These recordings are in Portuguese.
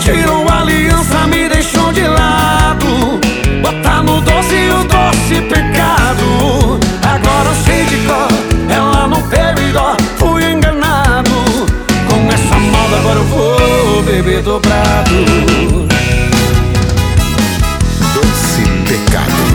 tirou a aliança, me deixou de lado. Botar no doce o doce pecado. Agora eu sei de cor, ela não teve dó, fui enganado. Com essa moda agora eu vou beber dobrado. Doce pecado.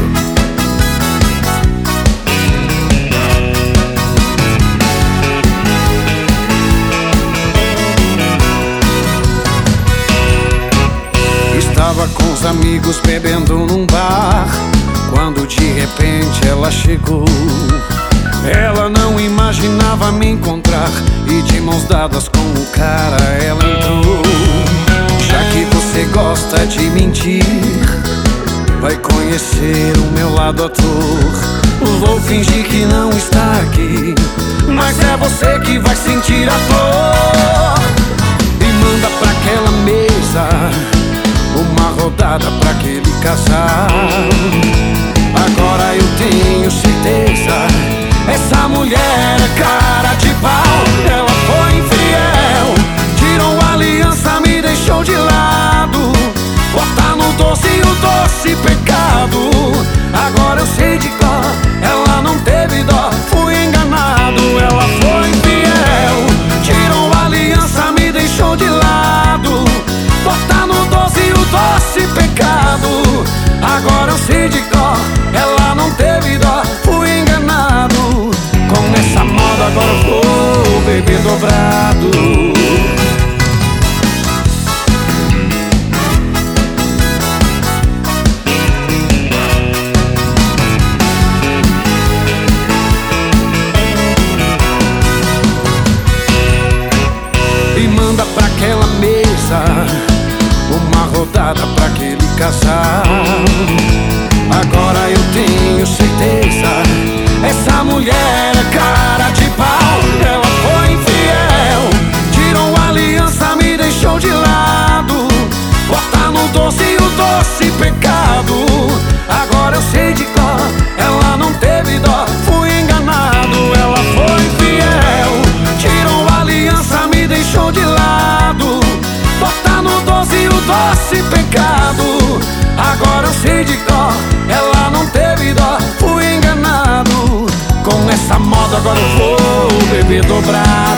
Estava com os amigos bebendo num bar, quando de repente ela chegou. Ela não imaginava me encontrar, e de mãos dadas com o cara ela entrou. Já que você gosta de mentir, vai conhecer o meu lado ator. Vou fingir que não está aqui, mas é você que vai sentir a dor. E manda pra aquela mesa uma rodada pra aquele casal. Agora eu tenho certeza, essa mulher é cara de pau. Ela foi infiel, tirou a aliança, me deixou de lado. Botar no doce o doce pecado. Agora eu sei de cor, ela não teve dó, fui enganado. Ela foi infiel, tirou a aliança, me deixou de lado. Botar no doce o doce pecado. Agora eu sei de cor, ela não teve dó, fui enganado. Com essa moda agora eu vou beber dobrado. E manda pra aquela mesa uma rodada pra aquele casal. Agora eu tenho certeza, essa mulher é cara de pau. Ela foi infiel, tirou a aliança, me deixou de lado. Botar no doce o doce pecado. Agora eu sei de cor, ela não teve dó, fui enganado. Ela foi infiel, tirou a aliança, me deixou de lado. Botar no doce o doce pecado. Agora eu sei de cor, ela não teve dó, fui enganado. Com essa moda agora eu vou beber dobrado.